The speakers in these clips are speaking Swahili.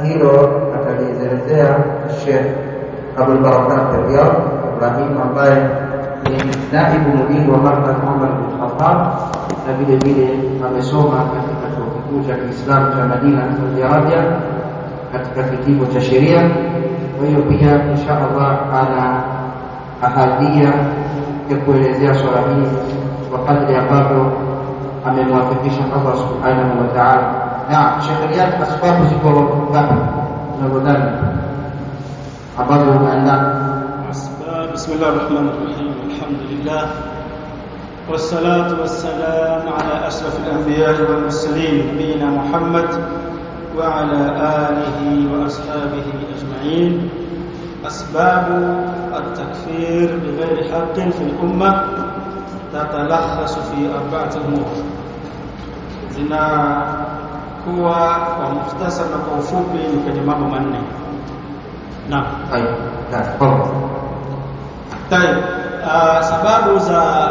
hilo atalielezea Sheikh Abdul Barakat Riyad Ibrahim ambaye ni naibu mudiri wa Markaz Umar bin Khattab na vile vile amesoma katika chuo kikuu cha Kiislamu cha Madina Saudi Arabia katika kitivo cha sheria. Kwa hiyo pia insha Allah ana ahadia ya kuelezea swala hili kwa kadri ambavyo amemwafikisha Allah subhanahu wa ta'ala. Na Sheikh Riyad, asbabu ziko ngapi unavyodhani ambazo umeandaa? Bismillahir Rahmanir Rahim. Alhamdulillah wassalatu wassalamu ala ashrafil anbiya'i wal mursalin nabiyina Muhammad wa ala alihi wa ashabihi ajma'in. Asbabu at-takfir bighayri haqqin fil ummah tatalakhasu fi arba'ati umur. Zinakuwa kwa mukhtasar na kwa ufupi ni kwenye mambo manne. Naam. Sababu za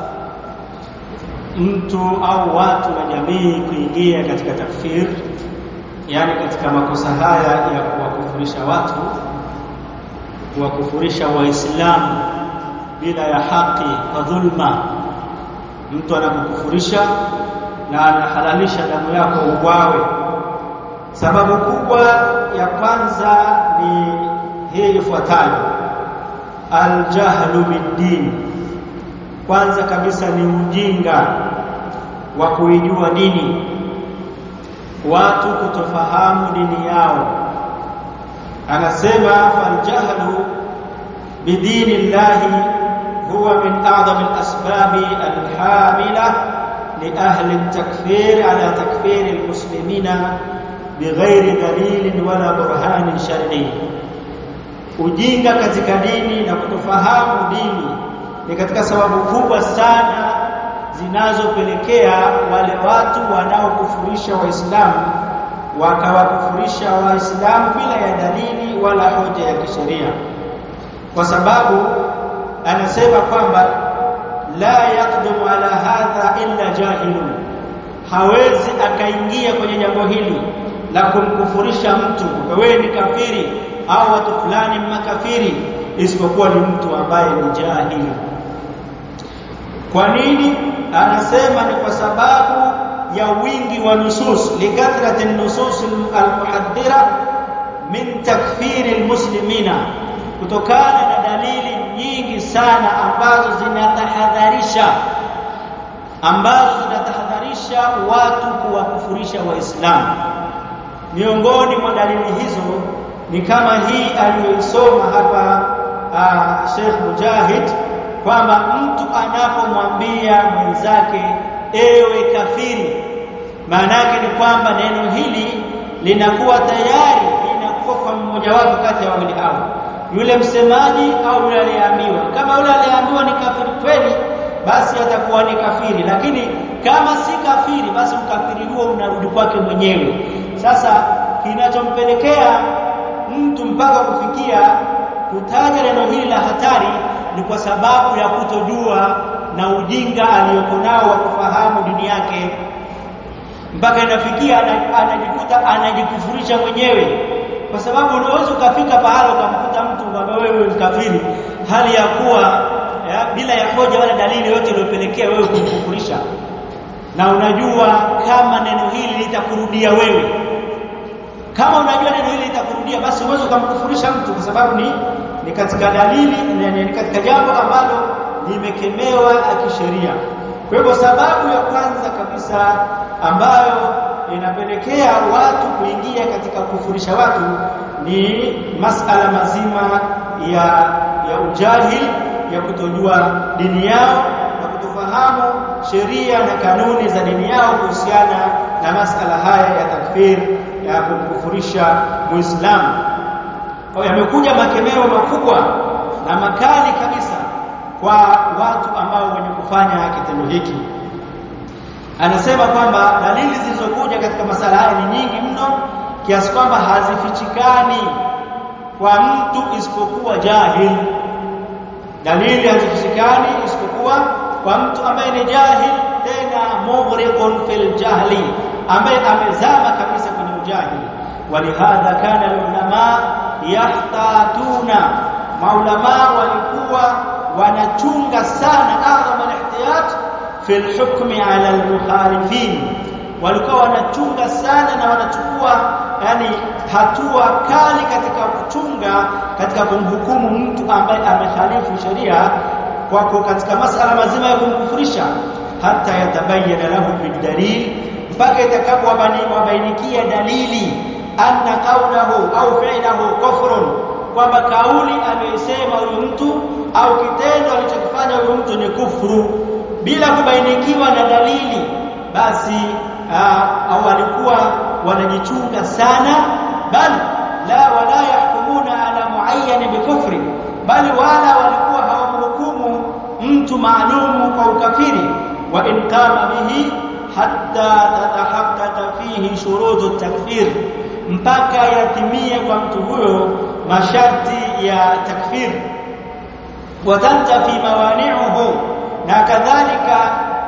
mtu au watu na jamii kuingia katika takfir, yani katika makosa haya ya kuwakufurisha watu, kuwakufurisha Waislamu bila ya haki, kwa dhulma. Mtu anakukufurisha na anahalalisha damu yako uwawe. Sababu kubwa ya kwanza ni hii ifuatayo: al-jahlu bid-din. Kwanza kabisa ni ujinga wa kuijua dini, watu kutofahamu dini yao. Anasema fal-jahlu bidinillahi huwa min a'zami al-asbabi al-hamila li ahli at-takfir ala takfir al-muslimina bighairi dalilin wala burhanin shar'i. Ujinga katika dini na kutofahamu dini ni katika sababu kubwa sana zinazopelekea wale watu wanaokufurisha Waislamu wakawakufurisha Waislamu bila ya dalili wala hoja ya kisheria. Kwa sababu anasema kwamba la yaqdumu ala hadha illa jahilun, hawezi akaingia kwenye jambo hili la kumkufurisha mtu wewe ni kafiri au watu fulani makafiri isipokuwa ni mtu ambaye ni jahili. Kwa nini? Anasema ni kwa sababu ya wingi wa nusus, likathrati nusus al-muhaddira min takfiri al-muslimina, kutokana na dalili nyingi sana ambazo zinatahadharisha watu kuwakufurisha Waislamu. Miongoni mwa dalili hizo ni kama hii aliyosoma hapa Sheikh Mujahid, kwamba mtu anapomwambia mwenzake ewe kafiri, maana yake ni kwamba neno hili linakuwa tayari linakuwa kwa mmoja wapo kati ya wawili hao, yule msemaji au yule aliyeambiwa. Kama yule aliyeambiwa ni kafiri kweli, basi atakuwa ni kafiri, lakini kama si kafiri, basi ukafiri huo unarudi kwake mwenyewe. Sasa kinachompelekea mtu mpaka kufikia kutaja neno hili la hatari ni kwa sababu ya kutojua na ujinga aliyoko nao wa kufahamu dini yake, mpaka inafikia anajikuta anajikufurisha mwenyewe. Kwa sababu unaweza ukafika pahali ukamkuta mtu kwamba wewe ni kafiri, hali ya kuwa bila ya hoja wala dalili yote iliyopelekea wewe kumkufurisha, na unajua kama neno hili litakurudia wewe. Kama unajua neno hili litakurudia, basi uweze kumkufurisha mtu, kwa sababu ni katika dalili, ni katika jambo ambalo limekemewa kisheria. Kwa hivyo sababu ya kwanza kabisa ambayo inapelekea watu kuingia katika kufurisha watu ni masala mazima ya ujahili, ya kutojua dini yao na kutofahamu sheria na kanuni za dini yao kuhusiana na masala haya ya takfir, ya kumkufurisha Muislamu. Kwa yamekuja makemeo makubwa na makali kabisa kwa watu ambao wenye kufanya kitendo hiki. Anasema kwamba dalili zilizokuja katika masala haya ni nyingi mno, kiasi kwamba hazifichikani kwa mtu isipokuwa jahil. Dalili hazifichikani isipokuwa kwa mtu ambaye ni jahil, tena mughriqun fil jahli, ambaye amezama kabisa kwenye ujahili. ولهذا كان العلماء يحتاطون maulama walikuwa wanachunga sana adham al-ihtiyat fi al-hukm ala al-mukhalifin walikuwa wanachunga sana na wanachukua yani hatua kali katika kuchunga katika kumhukumu mtu ambaye amekhalifu sheria kwa katika masala mazima ya kumkufurisha hata yatabayyana lahu bidalil mpaka itakapowabainikia dalili anna qawluhu au fi'luhu kufrun kwamba kauli aliyosema huyo mtu au kitendo alichokifanya huyo mtu ni kufuru bila kubainikiwa na dalili basi au walikuwa wanajichunga sana bali wala yahkumuna ala muayyan bikufri bali wala walikuwa hawamhukumu mtu maalumu kwa ukafiri wa in qama bihi hatta tatahaqqaqa fihi shurutu at-takfir mpaka yatimie kwa mtu huyo masharti ya takfir watantafi mawani'uhu na kadhalika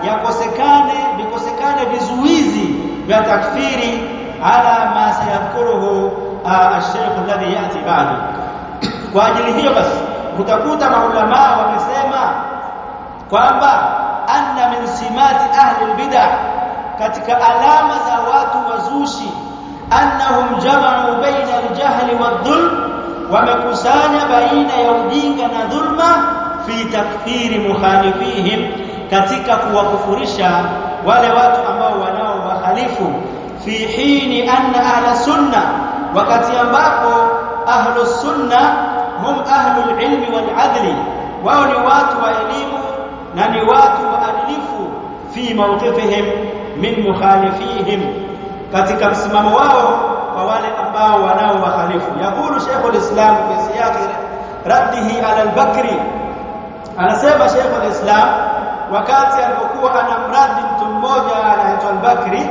vikosekane vizuizi vya takfiri ala ma sayadhkuruhu al-shaykh alladhi yati ba'di kwa ajili hiyo basi utakuta maulama wamesema kwamba anna min simati ahli al-bid'ah katika alama za watu wazushi annahum jama'u baina al-jahli wad-dhulm wamekusanya baina ya ujinga na dhulma fi takfiri mukhalifihim katika kuwakufurisha wale watu ambao wanao wahalifu fi hini anna ahla sunna wakati ambapo ahlu sunna hum ahlu al-ilmi wal-adli wao ni watu wa elimu na ni watu waadilifu fi mawqifihim min mukhalifihim katika msimamo wao kwa wale ambao wanao wahalifu yakulu Sheikh al-Islam fi siyaq raddihi ala al-Bakri anasema Sheikh al-Islam wakati alipokuwa anamradi mtu mmoja anaitwa al-Bakri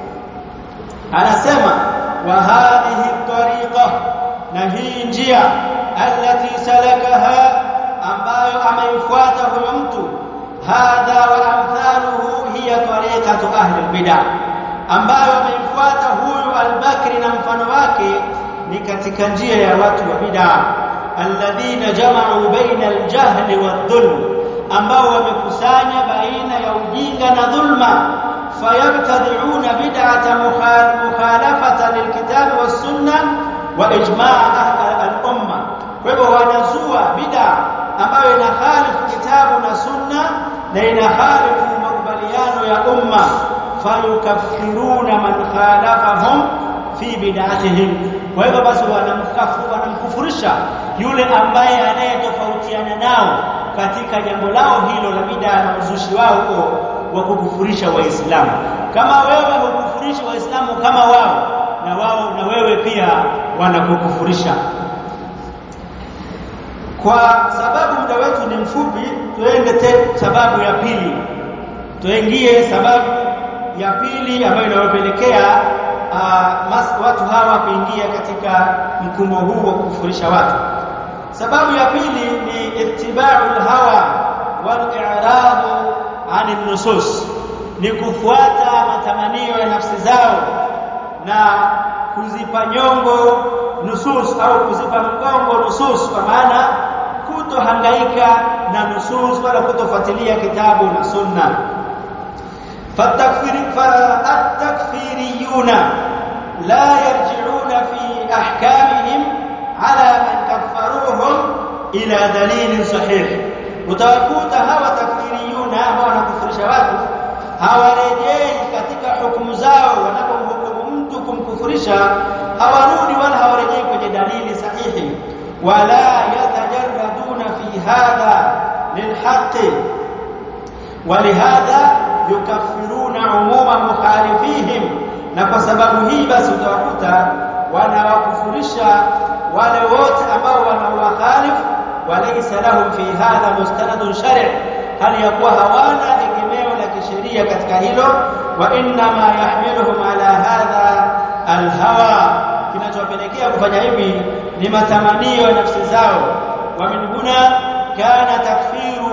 anasema wa hadhihi tariqa na hii njia allati salakaha ambayo ameifuata huyo mtu hadha wa amthaluhu hiya tariqatu ahli al-bid'ah ambayo ameifuata huyu al-Bakri na mfano wake ni katika njia ya watu wa bid'ah alladhina jama'u baina al-jahli wad-dhulm ambao wamekusanya baina ya ujinga na dhulma fayabtadi'una bid'ata mukhalafatan lilkitabi was-sunnah wa ijma' al-umma kwa hivyo wanazua bid'a ambayo inakhalifu kitabu na sunna na inakhalifu makubaliano ya umma fayukaffiruna man khalafahum fi bid'atihim kwa hivyo basi wanamkufurisha yule ambaye anayetofautiana nao katika jambo lao hilo la bid'a na uzushi wao wa kukufurisha waislamu kama wewe hukufurisha waislamu kama wao na wewe pia wanakukufurisha kwa sababu muda wetu ni mfupi tuende sababu ya pili tuingie sababu ya pili ambayo inawapelekea watu hawa kuingia katika mkumbo huu wa kufurisha watu sababu ya pili ni ittiba'ul hawa wal i'rad 'anil nusus ni kufuata matamanio ya nafsi zao na kuzipa nyongo nusus au kuzipa mgongo nusus kwa maana kutohangaika na nusus wala kutofuatilia kitabu na sunna فالتكفيريون لا يرجعون في أحكامهم على من كفروهم إلى دليل صحيح utawakuta hawa takfiriyuna ambao wanakufurisha watu hawarejei katika hukumu zao wanapomhukumu mtu kumkufurisha hawarudi wala hawarejei kwenye dalili sahihi wala yatajarraduna fi hadha lilhaqqi walihadha yukaffiruna umuma mukhalifihim na kwa sababu hii basi utawakuta wanawakufurisha wale wote ambao wanawakhalifu walaysa lahum fi hadha mustanadun shari' hali yakuwa hawana egemeo la kisheria katika hilo wa inna ma yahmiluhum ala hadha alhawa kinachowapelekea kufanya hivi ni matamanio ya nafsi zao wa min huna kana takfiru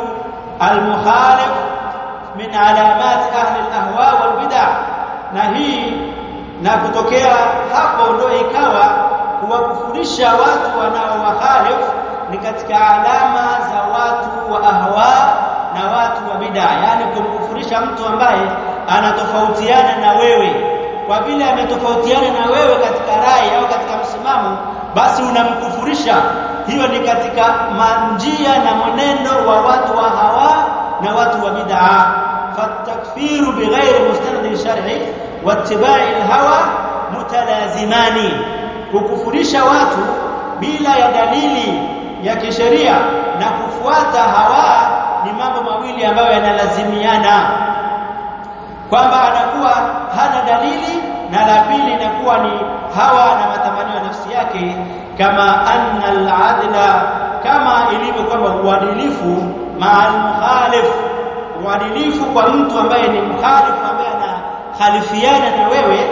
almukhalif min alamat ahli alahwa walbid'ah na hii na kutokea hapo ndio ikawa kuwakufurisha watu wanaowahalifu ni katika alama za watu wa ahwa na watu wa bid'a, yani kumkufurisha mtu ambaye anatofautiana na wewe. Kwa vile ametofautiana na wewe katika rai au katika msimamo, basi unamkufurisha. Hiyo ni katika njia na mwenendo wa watu wa hawa na watu wa bid'a. Fatakfiru bighairi mustanad shar'i wattiba'i alhawa mutalazimani, kukufurisha watu bila ya dalili ya kisheria na kufuata hawa ni mambo mawili ambayo yanalazimiana, kwamba anakuwa hana dalili na la pili inakuwa ni hawa na matamanio ya nafsi yake. Kama anna al-adla, kama ilivyo kwamba uadilifu ma'al mukhalif, uadilifu kwa mtu ambaye ni mkhalifu, ambaye anakhalifiana na wewe,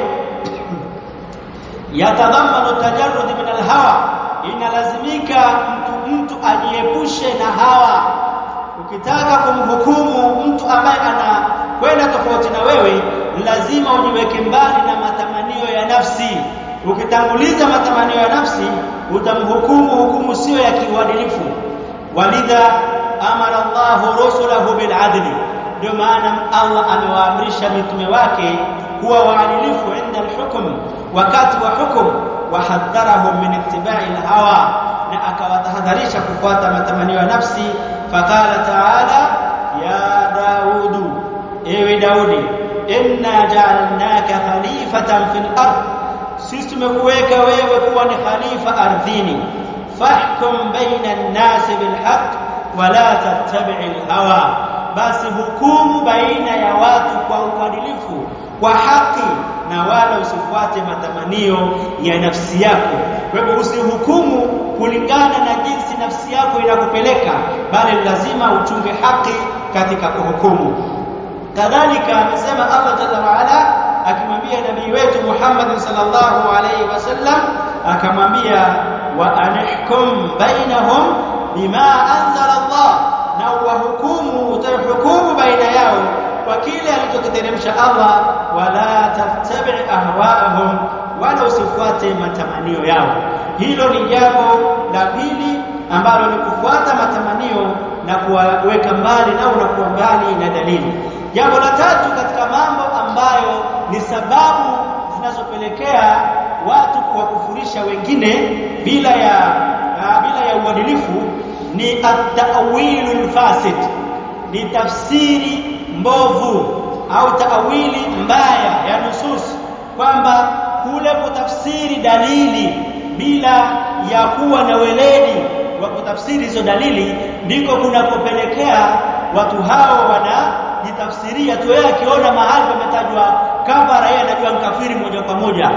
yatadhammanu tajarrud min al-hawa, inalazimika mtu ajiepushe na hawa. Ukitaka kumhukumu mtu ambaye anakwenda tofauti na wewe, lazima ujiweke mbali na matamanio ya nafsi. Ukitanguliza matamanio ya nafsi, utamhukumu hukumu sio ya kiuadilifu. Walidha amara Allahu rusulahu bil adli, ndio maana Allah amewaamrisha mitume wake kuwa waadilifu inda al-hukm, wakati wa hukum, wa hadharahum min ittiba'i al-hawa, na akawatahadharisha kufuata matamanio ya nafsi. Faqala ta'ala ya Daudu, ewe Daudi, inna ja'alnaka khalifatan fil ard, sisi tumekuweka wewe kuwa ni khalifa ardhini. Fahkum baina an-nasi bil haqq wa la tattabi'il hawa, basi hukumu baina ya watu kwa uadilifu, kwa haki, na wala usifuate matamanio ya nafsi yako. Kwa hivyo usihukumu kulingana na jinsi nafsi yako inakupeleka, bali lazima uchunge haki katika kuhukumu. Kadhalika amesema Allah Jalla wa Ala akimwambia nabii wetu Muhammad sallallahu alayhi wasallam, akamwambia wa anihkum bainahum bima anzala Allah, na wahukumu, utahukumu baina yao kwa kile alichokiteremsha Allah. Wala tattabi' ahwa'ahum, wala usifuate matamanio yao. Hilo ni jambo la pili ambalo ni kufuata matamanio na kuweka mbali nao na kuwa mbali na dalili. Jambo la tatu katika mambo ambayo ni sababu zinazopelekea watu kuwakufurisha wengine bila ya uadilifu ni at-ta'wilul fasid, ni tafsiri mbovu au ta'wili mbaya ya nusus, kwamba kule kutafsiri dalili bila ya kuwa na weledi wa kutafsiri hizo dalili ndiko kunakopelekea watu hao wanajitafsiria tu. Yeye akiona mahali pametajwa kafara, yeye anajua mkafiri moja kwa moja.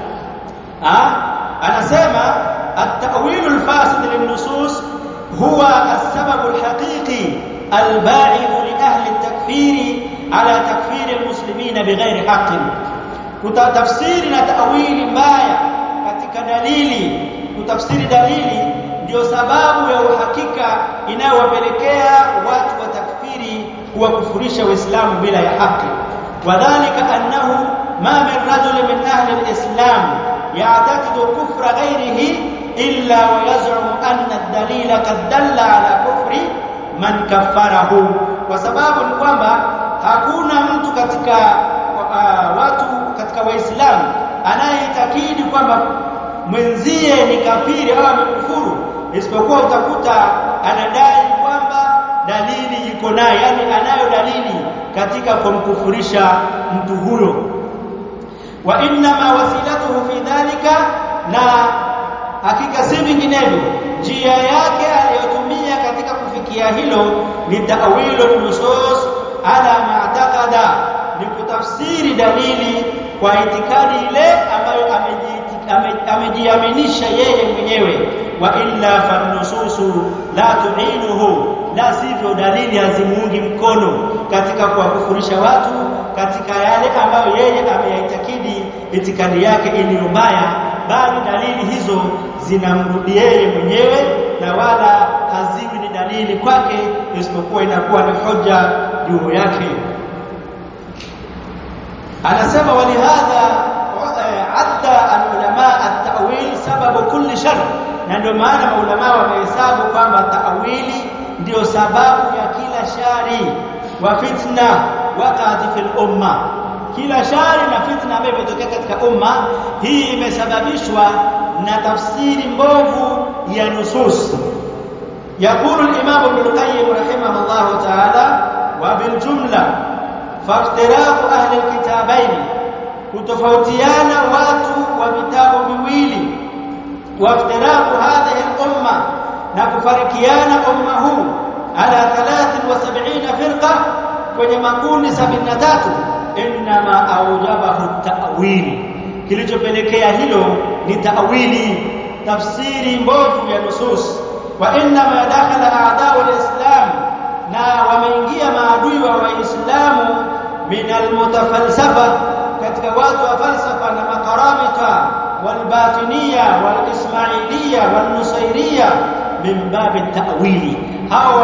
Anasema at-ta'wil al-fasid lin-nusus huwa as-sabab al-haqiqi al-ba'id li ahli at-takfir ala takfir al-muslimin bighairi haqqin. Kutafsiri na ta'wili mbaya katika dalili, kutafsiri dalili ndio sababu ya uhakika inayowapelekea watu wa takfiri kuwakufurisha Uislamu bila ya haki. Wadhālika annahu ma min rajulin min ahli al-islam ya'taqidu kufra ghayrihi illa wa yaz'umu anna ad-dalila qad dalla ala kufri man kaffarahu. Kwa sababu ni kwamba hakuna mtu katika watu katika Waislamu anayeitakidi kwamba mwenzie ni kafiri au amekufuru, isipokuwa utakuta anadai kwamba dalili iko naye, yani anayo dalili katika kumkufurisha mtu huyo. Wa inna ma wasilatuhu fi dhalika, na hakika si vinginevyo njia yake aliyotumia katika kufikia hilo ni ta'wilu nusus ala ma'taqada, ni kutafsiri dalili kwa itikadi ile ambayo amejiaminisha yeye mwenyewe. Wa illa fannususu la tu'inuhu, la sivyo dalili hazimuungi mkono katika kuwakufurisha watu katika yale ambayo yeye ameyaitakidi itikadi yake iliyo mbaya, bali dalili hizo zinamrudi yeye mwenyewe na wala haziwi ni dalili kwake, isipokuwa inakuwa ni hoja juu yake. Anasema walihadha kulli shar. Na ndio maana maulama wamehesabu kwamba ta'wili ndio sababu ya kila shari wa fitna waqati fil umma. Kila shari na fitna ambayo imetokea katika umma hii imesababishwa na tafsiri mbovu ya nusus. يقول الإمام ابن القيم رحمه الله تعالى وبالجملة فافتراق أهل الكتابين كتفوتيانا واتوا وبتاب بويلي وافتراق هذه الأمة نكفركيانا أمه على 73 فرقة ونمكون 73 إنما أوجبه التأويل kilichopelekea hilo ni ta'wili tafsiri mbovu ya nusus. Wa inma dakhala a'da'u al-islam na wameingia maadui wa waislamu min al-mutafalsafa katika watu wa falsafa na makaramita wal-batiniya wal-ismailiyya wal-nusairiyya min bab at-ta'wili. Hao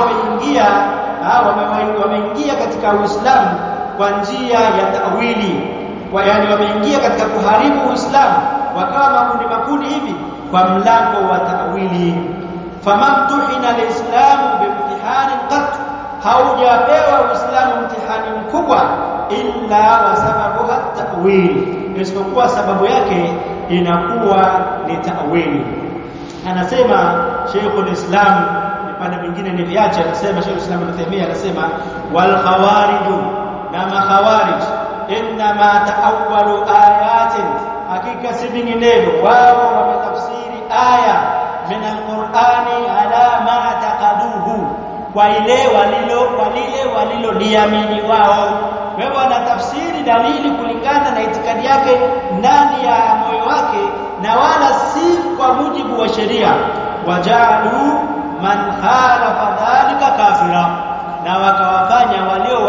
wameingia katika uislamu kwa njia ya ta'wili, yani wameingia katika kuharibu uislamu wakawa makundi hivi kwa mlango wa ta'wili. Famamtuhina alislamu bimtihani qat, haujapewa uislamu mtihani mkubwa illa wa sababuha ta'wil, isipokuwa sababu yake inakuwa ni ta'wili. Anasema Sheikhul Islam, vipande vingine ni viache, anasema Sheikhul Islam Ibn Taymiyyah anasema wal khawarij na makhawarij inma ta'awwalu ayatin, hakika si vinginevyo wao wametafsiri aya min al-Qur'ani ala ma taqaduhu, kwa ile waliloliamini wao. Kwa hivyo wanatafsiri dalili kulingana na itikadi yake ndani ya moyo wake na wala si kwa mujibu wa sheria. Wajalu man khalafa dhalika kafira, na wakawafanya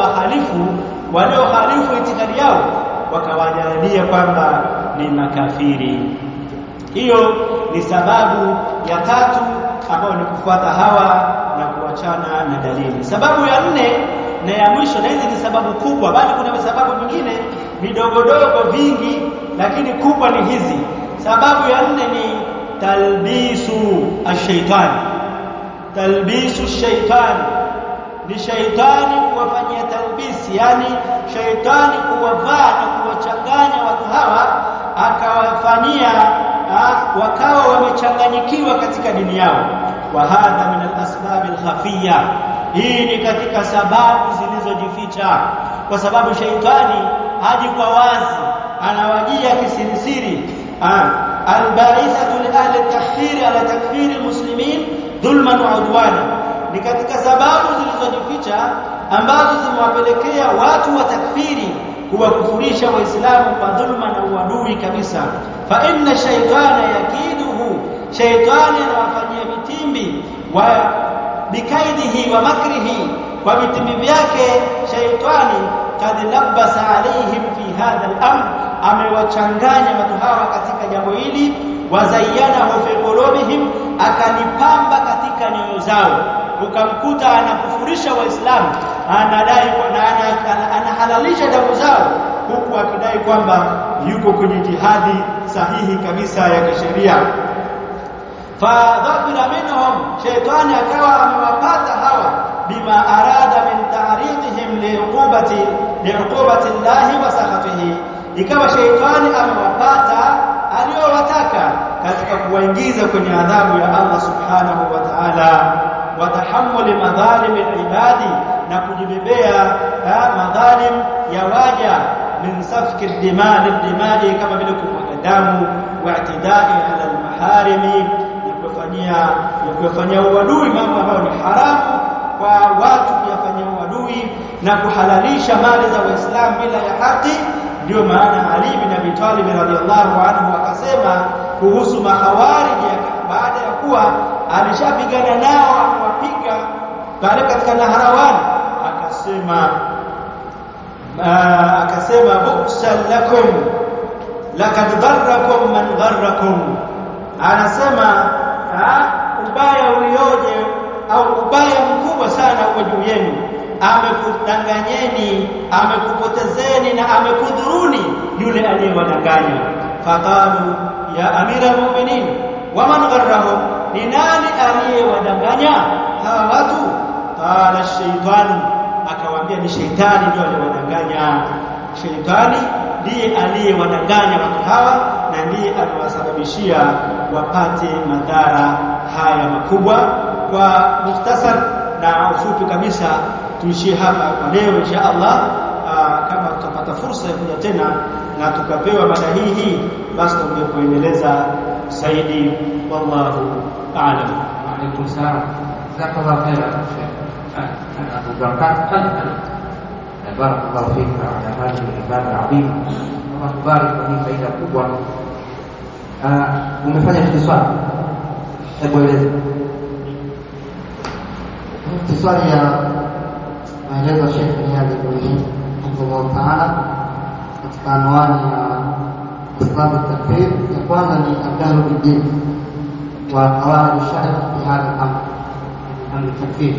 waliohalifu itikadi yao wakawajalia kwamba ni makafiri. Hiyo ni sababu ya tatu ambayo ni kufuata hawa na kuachana na dalili. Sababu ya 4 na ya mwisho, na hizi ni sababu kubwa, bali kuna sababu nyingine vidogodogo vingi, lakini kubwa ni hizi. Sababu ya 4 ni talbisu ash-shaytan. Talbisu ash-shaytan ni shaitani kuwafanyia talbisi, yani shaitani kuwavaa na kuwachanganya watu hawa, akawafanyia wakawa wamechanganyikiwa katika dini yao. Wa hadha min al-asbab al-khafiyya, hii ni katika sababu zilizojificha, kwa sababu shaitani haji kwa wazi, anawajia kisirisiri. Al-ba'ithatu li ahli at-takfir ala takfir al-muslimin dhulman wa udwana, ni katika sababu zilizojificha ambazo zimewapelekea watu wa takfiri kuwakufurisha waislamu kwa dhulma na uadui kabisa. Fa inna shaytana yakiduhu, shaytani anawafanyia vitimbi wa bikaidihi wa makrihi, kwa vitimbi vyake shaytani kad labasa alaihim fi hadha al-amr, amewachanganya watu hawa katika jambo hili. Wazayyanahu fi qulubihim, akalipamba katika nyoyo zao. Ukamkuta anakufurisha waislamu, anadai na anahalalisha damu zao, huku akidai kwamba yuko kwenye jihadi sahihi kabisa ya kisheria. Fadhabira minhum, shaytani akawa amewapata hawa bima arada min ta'ridihim li'uqubati Allahi wa sakhatihi, ikawa shaytani amewapata aliyowataka katika kuwaingiza kwenye adhabu ya Allah subhanahu wa ta'ala. Watahammuli madhalim al-ibadi, na kujibebea madhalim ya waja, min safki ad-dimai, kama vile kumwaga damu, wa i'tidai ala al-maharimi, na kufanyia uadui mambo ambayo ni haramu kwa watu, kuyafanyia uadui na kuhalalisha mali za Waislamu bila ya haki. Ndio maana Ali bin Abi Talib radhiyallahu anhu akasema kuhusu makhawarij, baada ya kuwa alishapigana nao, amewapiga pale katika Naharawan, akasema buksal lakum laqad dharrakum man dharrakum, anasema ubaya ulioje au ubaya mkubwa sana uko juu yenu, amekudanganyeni, amekupotezeni na amekudhuruni yule aliyewadanganya. Faqalu ya amira almu'minin, waman gharrahum, ni nani aliyewadanganya hawa watu? Qala shaytanu, akawaambia ni shaitani ndio aliyewadanganya. Shaitani ndiye aliyewadanganya watu hawa na ndiye aliwasababishia wapate madhara haya makubwa. Kwa mukhtasar na ufupi kabisa tuishie hapa kwa leo insha Allah. Kama tutapata fursa ya kuja tena na tukapewa mada hii basi tungekuendeleza zaidi. Wallahu a'lam. Wa alaikum salam. Jazakallahu khairan Sheikh Abu Barakah. Barakallahu fika ala hadhihi al-ibada al-'azima. Allah kubariki kwa hii faida kubwa. Umefanya ikhtisar. Hebu eleza. Ikhtisar ya maelezo ya Sheikh Riyad Ibrahim Allah Ta'ala katika anwani ya asbab at-takfir. Ya kwanza ni al-jahlu bid-din wa qawaid ash-shar' fi hadha al-amr al-takfir.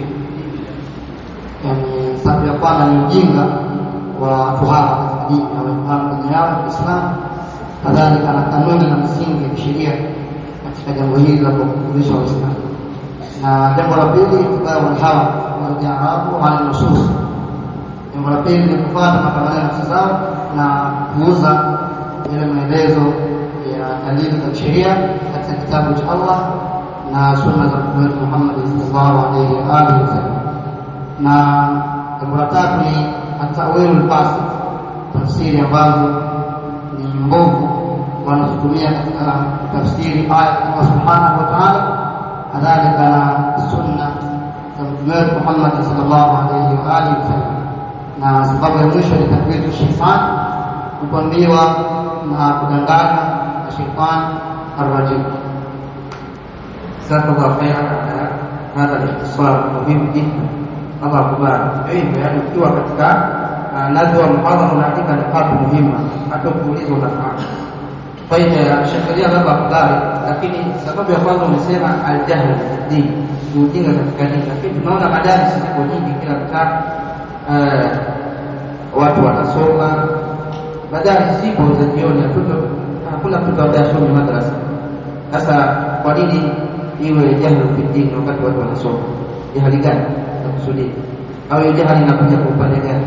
Yani sababu ya kwanza ni ujinga wa fuhaha katika dini na waifahamu dini yao ya Islam, kadhalika na kanuni na msingi ya sheria katika jambo hili la kukufurisha Waislamu. Na jambo la pili itibau al-hawa wal i'rabu 'ala an-nusus. Jambo la pili ni kufuata matamanio ya nafsi zao na kuuza ile maelezo ya dalili za sheria katika kitabu cha Allah na sunna za Mtume Muhammad sallallahu alaihi wa alihi wasallam. Na jambo la tatu ni at-ta'wilul fasid, tafsiri ambazo ni mbovu wanazotumia katika tafsiri aya ya Allah subhanahu wa ta'ala, kadhalika na sunna za Mtume Muhammad sallallahu alaihi wa alihi wasallam. Na sababu ya mwisho ni takwitu shaytan, kupambiwa na kudanganya na shaytan ar-rajim. Jazakallahu khairan ala hadha al-ikhtisar muhim jiddan. Allah kubariki. Yani ukiwa katika nadwa muhadhara unaandika nukatu muhimu hata kuulizwa unafahamu. Faida ya sheria Allah kubariki, lakini sababu ya kwanza umesema al-jahl bid-din, ujinga katika dini. Lakini tunaona madarasa ziko nyingi kila mtaa, watu wanasoma madarasa zipo za jioni, hakuna mtu ambaye asome madrasa. Sasa kwa nini iwe jahlu bid-din wakati watu wanasoma? Jahili gani nakusudia? Au jahili inakuja kwa upande gani?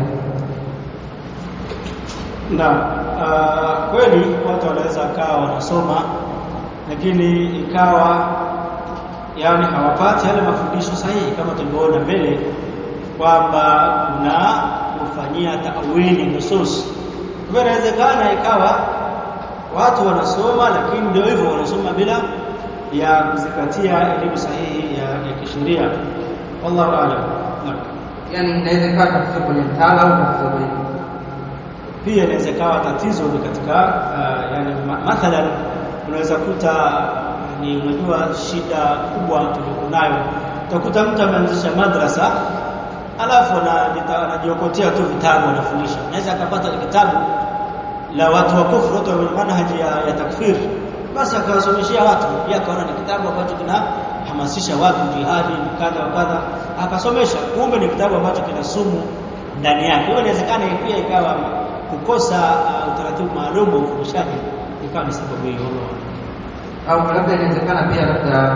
Na kweli watu wanaweza kawa wanasoma lakini ikawa yani hawapati yale mafundisho sahihi, kama tulivyoona mbele kwamba kuna kufanyia ta'wili nusus. Kwa inawezekana ikawa watu wanasoma lakini ndio hivyo wanasoma bila ya kuzingatia elimu sahihi ya kisheria. Wallahu a'lam. Yani inawezekana tatizo kwenye mtaala au tatizo kwenye pia inawezekana tatizo ni katika yani mathalan unaweza kuta ni unajua shida kubwa tulionayo, utakuta mtu ameanzisha madrasa alafu anajiokotea tu vitabu anafundisha. Naweza akapata kitabu la watu wa kufuru, watu wenye manhaji ya takfir, basi akawasomeshia watu, pia akaona ni kitabu ambacho kinahamasisha watu jihadi kadha wa kadha, akasomesha, kumbe ni kitabu ambacho kina sumu ndani yake. Hiyo inawezekana pia ikawa kukosa utaratibu maalum wa ufundishaji ikawa ni sababu hiyo. Au labda inawezekana pia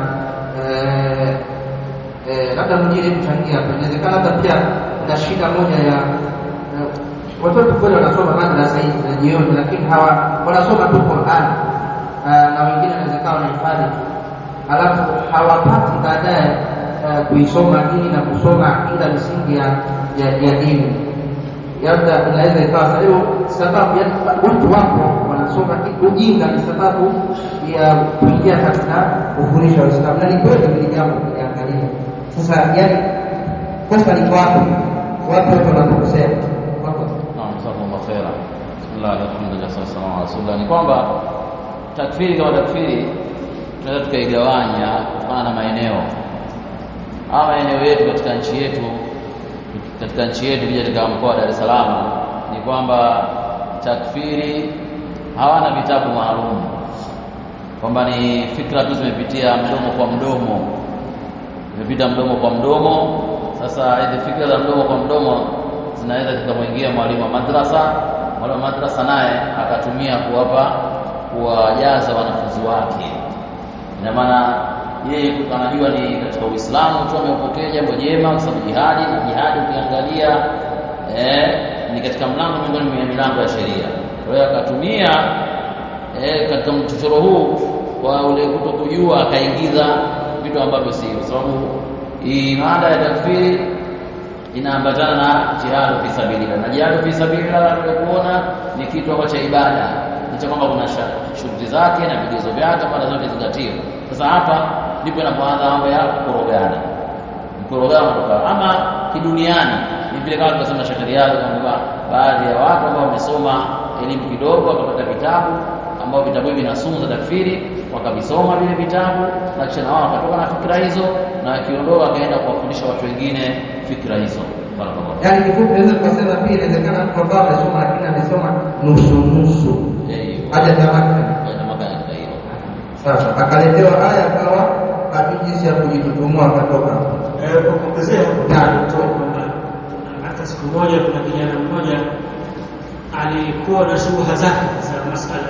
labda mwingine kuchangia hapa, inawezekana labda pia kuna shida moja ya watoto kweli wanasoma madrasa hizi za jioni, lakini wanasoma tu Qur'an, na wengine inawezekana wanahifadhi, alafu hawapati baadaye kuisoma dini na kusoma akida misingi ya dini. Labda inaweza ikawa sababu ya watu wako wanasoma ujinga ni sababu ya kuingia katika kufundisha Uislamu. Na ni kweli hili jambo tukiangalia sasa, yani kosa liko wapi? Watu wote wanakosea hapo. Naam, sallallahu khaira. Bismillah, alhamdulillah, sallallahu alaihi wasallam. Ni kwamba takfiri kama takfiri tunaweza tukaigawanya kutokana na maeneo. Maeneo yetu katika nchi yetu katika mkoa wa Dar es Salaam ni kwamba takfiri hawana vitabu maalum, kwamba ni fikra tu zimepitia mdomo kwa mdomo, zimepita mdomo kwa mdomo. Sasa hizi fikra za mdomo kwa mdomo zinaweza zikamwingia mwalimu wa madrasa naye akatumia kuwajaza wanafunzi wake. Ina maana yeye anajua ni katika Uislamu tu ameupokea jambo jema, kwa sababu jihadi ukiangalia ni katika mlango miongoni mwa milango ya sheria. Kwa hiyo akatumia katika mchochoro huu kwa ule kutokujua, akaingiza vitu ambavyo sio, sababu hii mada ya takfiri inaambatana na jihad fi sabilillah, na jihad fi sabilillah tunakuona ni kitu ambacho cha ibada, licha kwamba kuna shuruti zake na vigezo vyake mara zote zingatiwe. Sasa hapa ndipo inapoanza mambo ya kurogana kutoka ama kiduniani. Ni vile kama tunasema shakariazo, kwamba baadhi ya watu ambao wamesoma elimu kidogo wakapata vitabu ambao vitabu hivi na sumu za takfiri, wakavisoma vile vitabu na kisha na wao wakatoka na fikra hizo, na akiondoka akaenda kuwafundisha watu wengine fikra hizo. Barakallahu. Yaani kifupi naweza kusema pia inawezekana mtu ambaye amesoma lakini amesoma nusu haja tamaka hilo. Sasa akaletewa aya akawa jinsi ya kujitutumua akatoka. Kwa kuongezea hapo kwamba hata siku moja kuna kijana mmoja alikuwa na shubha zake za masala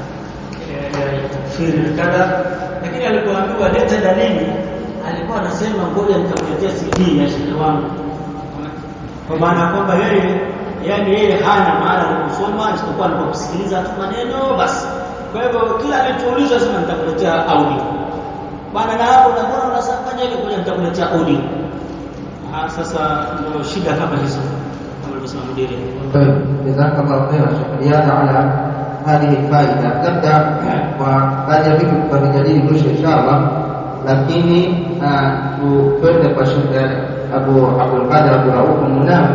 ya takfiri kadha, lakini alipoambiwa leta dalili alikuwa anasema ngoja nitakuletea CD ya shehe wangu, kwa maana kwamba yeye hana maana ya kusoma isipokuwa ni kusikiliza tu maneno basi. Kwa hivyo kila alichoulizwa sema nitakuletea audio bwana, na hapo na mbona unasafanya ile, ngoja nitakuletea audio. Sasa ndio shida kama hizo kama alivyosema mdiri. Jazakallahu khairan shukran ala hadhihi faida. Labda kwa baadhi ya vitu tutajadili mwisho inshallah, lakini tuende kwa Sheikh Abdul Qadir Abdul Rauf Munawi.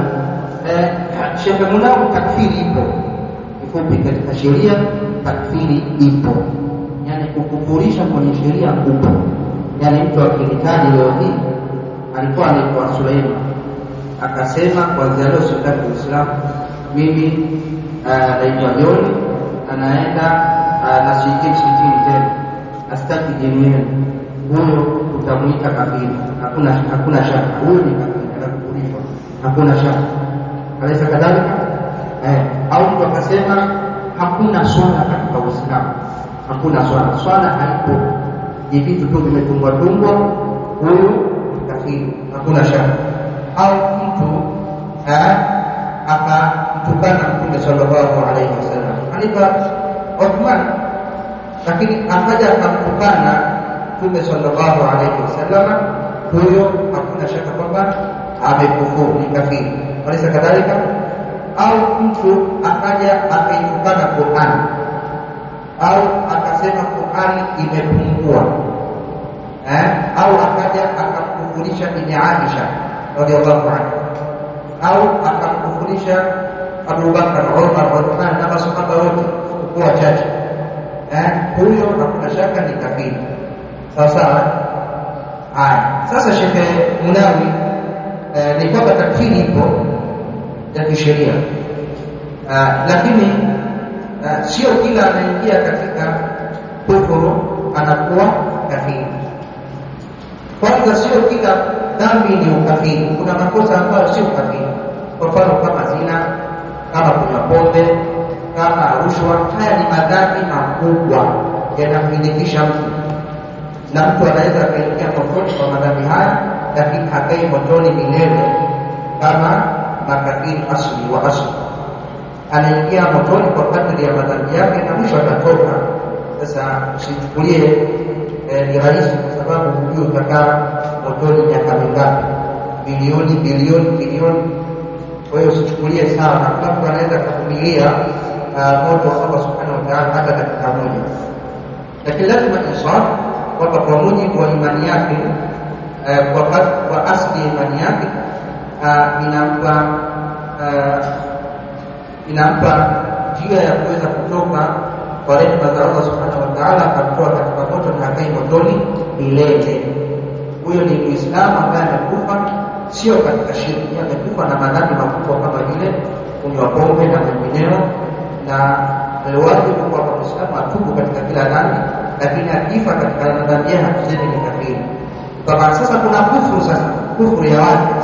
Sheikh Munawi, takfiri ipo kifupi katika sheria, takfiri ipo, yani kukufurisha kwenye sheria upo. Yani mtu akilitaji leo hii, alikuwa anaitwa Suleiman akasema kwanza leo sitaki Uislamu, mimi naitwa John, anaenda nashiriki msikitini tena, astaki dini yenu, huyo utamuita kafiri. Hakuna shaka huyo ni kafiri, anakufurishwa, hakuna shaka. Alaysa kadhalika? Au mtu akasema hakuna swala katika Uislamu, hakuna swala haipo, ni vitu tu vimetungwa, huyo ni kafiri, hakuna shaka. Au mtu akamtukana Mtume sallallahu alayhi wasallam, alipa Uthman, lakini akaja akamtukana Mtume sallallahu alayhi wasallam, huyo hakuna shaka kwamba amekufuru, ni kafiri. Walisa kadhalika. Au mtu akaja akaitukana Qur'an, au akasema Qur'an imepungua, au akaja akamkufurisha Bibi Aisha radhiallahu anha, au akamkufurisha Abu Bakar, Umar, Uthman na masahaba wote kwa chache, huyo hakuna shaka ni kafiri. Sawa. Sasa Sheikh Munawi ni kwamba takfiri ipo ya kisheria, lakini sio kila anaingia katika kufuru anakuwa kafiri. Kwanza sio kila dhambi ni ukafiri, kuna makosa ambayo sio ukafiri. Kwa mfano kama zina, kama kunywa pombe, kama rushwa, haya ni madhambi makubwa yanamhidikisha mtu, na mtu anaweza akaingia motoni kwa madhambi haya, lakini hakai motoni milele kama makafiri asli wa asli. Anaingia motoni kwa kadri ya madhambi yake na mwisho atatoka. Sasa usichukulie ni rahisi, kwa sababu hujui utakaa motoni miaka mingapi, bilioni. Kwa hiyo usichukulie sana, kwa mtu anaweza kuvumilia moto wa Allah subhanahu wa ta'ala hata dakika moja, lakini lazima insaf kwamba kwa mujibu wa imani yake, kwa asli ya imani yake, inampa njia ya kuweza kutoka kwa rehema za Allah subhanahu wa ta'ala, akamtoa katika moto na hakai motoni milele. Huyo ni Muislamu ambaye amekufa sio katika shirki, amekufa na madhambi makubwa kama vile kunywa pombe na mengineo, na alwajibu kwa Muislamu atubu katika kila dhambi, lakini akifa katika madhambi hatusemi ni kafiri. Kwa sasa kuna kufuru, sasa kufuru ya wazi